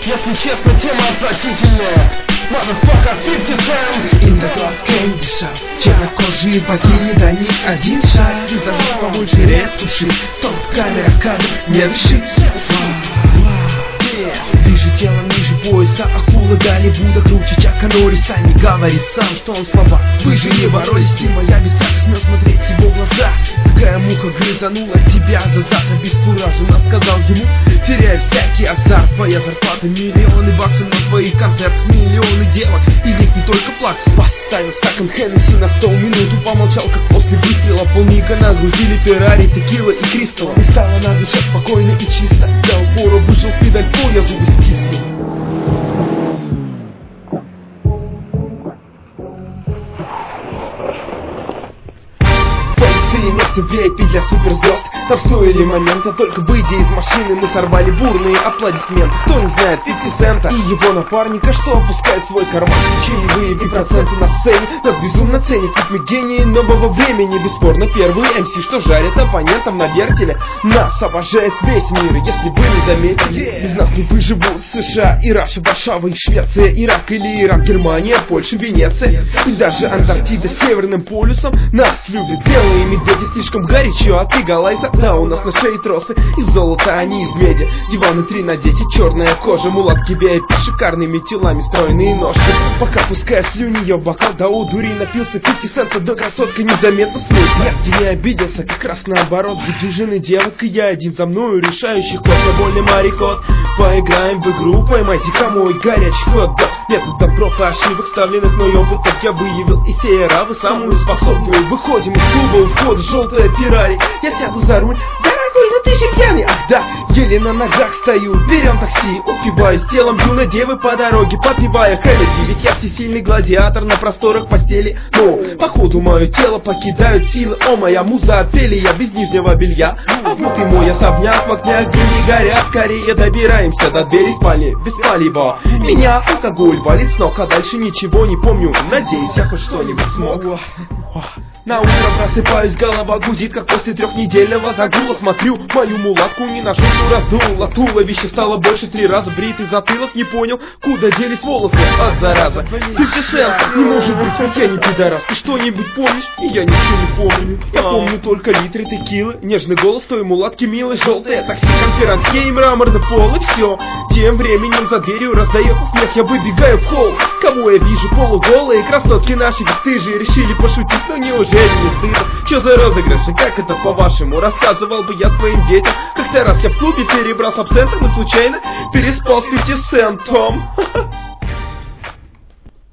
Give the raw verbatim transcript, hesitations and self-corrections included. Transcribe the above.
Если честно, тема отвратительная. Motherfucker, fifty cent. In the club candy shop. Чернокожие богини, да не один шаг. И зажжешь побольше ретуши. Стоп, камера, кадр, не дыши. Ближе телом, ниже пояса. Акула Голливуда, круче Чака Норриса. Не говори сам, что он слова выше не боролись. Ты моя без страха, смел смотреть его глаза. Какая муха грызанула тебя за зад. Обескураженно сказал ему, теряя всякий азарт. Твоя зарплата миллионы баксов на твоих концертах. Миллионы девок, из них не только плакс. Поставил стакан Хеннесси на стол, минуту помолчал, как после выстрела полника нагрузили Феррари, текила и Кристалл. И стало на душе спокойно и чисто. До упора вышел педаль по, я зубы стиснул. Место в ви ай пи для суперзвезд. Там стоили момента, только выйдя из машины мы сорвали бурные аплодисменты. Кто не знает фифти цента и его напарника, что опускает свой карман чаевые и проценты на сцене. Нас безумно ценят, ведь мы гении нового времени. Бесспорно первые эм си, что жарят оппонентам на вертеле. Нас обожает весь мир, если вы не заметили. Без нас не выживут США и Раша, Варшава и Швеция, Ирак или Иран, Германия, Польша, Венеция и даже Антарктида с Северным полюсом. Нас любят белые медведи, слишком горячо, а ты галайза. Да, у нас на шее тросы из золота, а не из меди. Диваны три на десять, черная кожа, мулатки ви ай пи, шикарными телами, стройные ножки. Пока пуская слюни, ее бокал до удури напился. фифти цента до красотка незаметно смыть. Нет, я не обиделся, как раз наоборот. За дюжины девок и я один за мною решающий ход. Я вольный морякот. Поиграем в игру, поймайте-ка мой горячий код. Да, методом проб и ошибок, ставленных мной опыт, так я выявил из сей аравы самую способную. Выходим из клуба, у входа желтая Феррари. Я сяду за руль, дорогой, но ты же пьяный. Ах да, еле на ногах стою. Берем такси, упиваюсь телом юной девы по дороге, попивая Хеннесси. Ведь я всесильный гладиатор на просторах постели. Но походу мое тело покидают силы. О, моя муза Офелия без нижнего белья. А вот и мой особняк в окне, где не горят. Скорее добираемся до двери спальни без палева. Меня алкоголь валит с ног, а дальше ничего не помню. Надеюсь, я хоть что-нибудь смог. На утро просыпаюсь, голова гудит, как после трехнедельного загула. Смотрю, мою мулатку не на шутку раздуло. Туловище стало больше три раза, бритый затылок, не понял, куда делись волосы, от зараза. фифти цент, не может быть, я не пидорас. Ты что-нибудь помнишь? И я ничего не помню. Я помню только литры текилы, нежный голос той мулатки милой, желтое такси, конферансье и мраморный пол, и все. Тем временем за дверью раздается смех, я выбегаю в холл. Кого я вижу? Полуголые красотки наши бесстыжие решили пошутить, но неужели не стыдно? Че за розыгрыши? Как это по-вашему? Рассказывал бы я своим детям. Как-то раз я в клубе перебрал с абсентом и случайно переспал с фифти центом.